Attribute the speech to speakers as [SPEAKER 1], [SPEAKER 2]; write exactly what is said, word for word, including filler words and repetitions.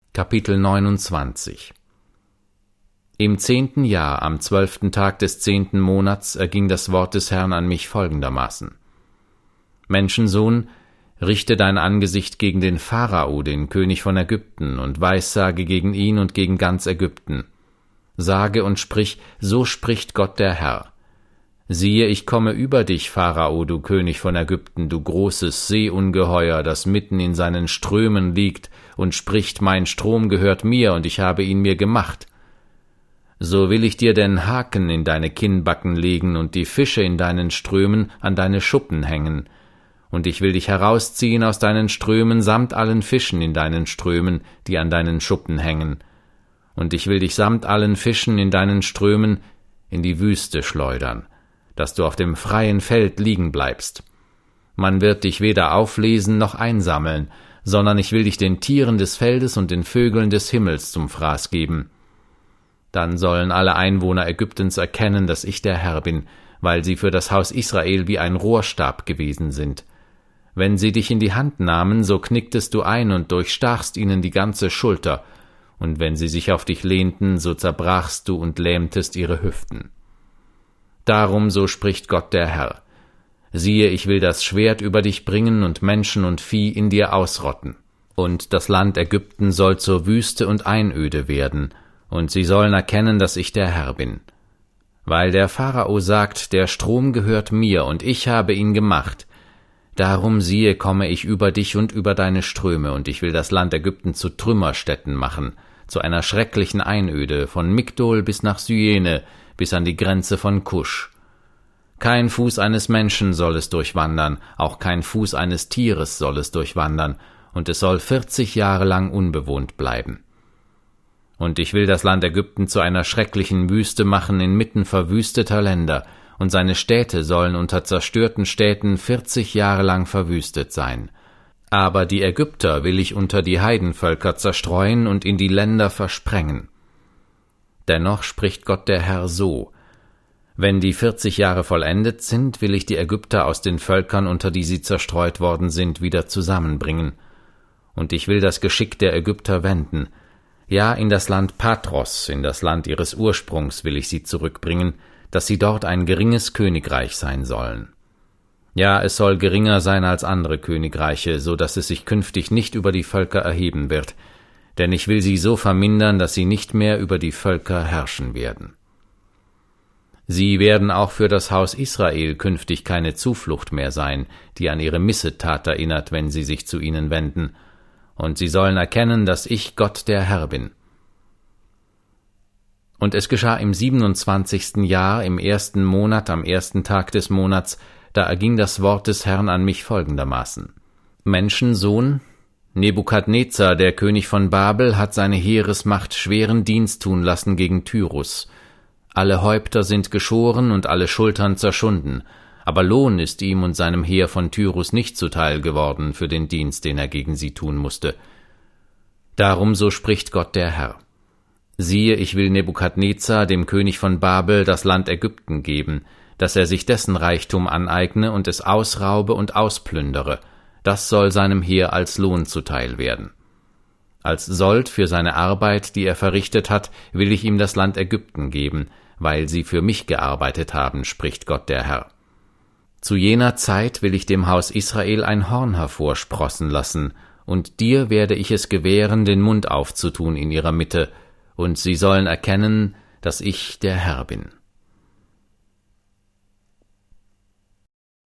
[SPEAKER 1] Kapitel neunundzwanzig. Im zehnten Jahr, am zwölften Tag des zehnten Monats, erging das Wort des Herrn an mich folgendermaßen: Menschensohn, richte dein Angesicht gegen den Pharao, den König von Ägypten, und weissage gegen ihn und gegen ganz Ägypten. Sage und sprich, so spricht Gott der Herr: Siehe, ich komme über dich, Pharao, du König von Ägypten, du großes Seeungeheuer, das mitten in seinen Strömen liegt und spricht, mein Strom gehört mir, und ich habe ihn mir gemacht. So will ich dir den Haken in deine Kinnbacken legen und die Fische in deinen Strömen an deine Schuppen hängen. Und ich will dich herausziehen aus deinen Strömen samt allen Fischen in deinen Strömen, die an deinen Schuppen hängen. Und ich will dich samt allen Fischen in deinen Strömen in die Wüste schleudern, dass du auf dem freien Feld liegen bleibst. Man wird dich weder auflesen noch einsammeln, sondern ich will dich den Tieren des Feldes und den Vögeln des Himmels zum Fraß geben. Dann sollen alle Einwohner Ägyptens erkennen, dass ich der Herr bin, weil sie für das Haus Israel wie ein Rohrstab gewesen sind. Wenn sie dich in die Hand nahmen, so knicktest du ein und durchstachst ihnen die ganze Schulter, und wenn sie sich auf dich lehnten, so zerbrachst du und lähmtest ihre Hüften. Darum, so spricht Gott der Herr: Siehe, ich will das Schwert über dich bringen und Menschen und Vieh in dir ausrotten. Und das Land Ägypten soll zur Wüste und Einöde werden, und sie sollen erkennen, dass ich der Herr bin. Weil der Pharao sagt, der Strom gehört mir, und ich habe ihn gemacht. Darum siehe, komme ich über dich und über deine Ströme, und ich will das Land Ägypten zu Trümmerstätten machen, zu einer schrecklichen Einöde, von Migdol bis nach Syene, bis an die Grenze von Kusch. Kein Fuß eines Menschen soll es durchwandern, auch kein Fuß eines Tieres soll es durchwandern, und es soll vierzig Jahre lang unbewohnt bleiben. Und ich will das Land Ägypten zu einer schrecklichen Wüste machen inmitten verwüsteter Länder, und seine Städte sollen unter zerstörten Städten vierzig Jahre lang verwüstet sein. Aber die Ägypter will ich unter die Heidenvölker zerstreuen und in die Länder versprengen. Dennoch spricht Gott der Herr so: Wenn die vierzig Jahre vollendet sind, will ich die Ägypter aus den Völkern, unter die sie zerstreut worden sind, wieder zusammenbringen. Und ich will das Geschick der Ägypter wenden. Ja, in das Land Patros, in das Land ihres Ursprungs will ich sie zurückbringen, dass sie dort ein geringes Königreich sein sollen. Ja, es soll geringer sein als andere Königreiche, so dass es sich künftig nicht über die Völker erheben wird, denn ich will sie so vermindern, dass sie nicht mehr über die Völker herrschen werden. Sie werden auch für das Haus Israel künftig keine Zuflucht mehr sein, die an ihre Missetat erinnert, wenn sie sich zu ihnen wenden, und sie sollen erkennen, dass ich Gott der Herr bin. Und es geschah im siebenundzwanzigsten Jahr, im ersten Monat, am ersten Tag des Monats, da erging das Wort des Herrn an mich folgendermaßen: Menschensohn, Nebukadnezar, der König von Babel, hat seine Heeresmacht schweren Dienst tun lassen gegen Tyrus. Alle Häupter sind geschoren und alle Schultern zerschunden, aber Lohn ist ihm und seinem Heer von Tyrus nicht zuteil geworden für den Dienst, den er gegen sie tun musste. Darum, so spricht Gott der Herr: Siehe, ich will Nebukadnezar, dem König von Babel, das Land Ägypten geben, dass er sich dessen Reichtum aneigne und es ausraube und ausplündere. Das soll seinem Heer als Lohn zuteil werden. Als Sold für seine Arbeit, die er verrichtet hat, will ich ihm das Land Ägypten geben, weil sie für mich gearbeitet haben, spricht Gott der Herr. Zu jener Zeit will ich dem Haus Israel ein Horn hervorsprossen lassen, und dir werde ich es gewähren, den Mund aufzutun in ihrer Mitte, und sie sollen erkennen, dass ich der Herr bin.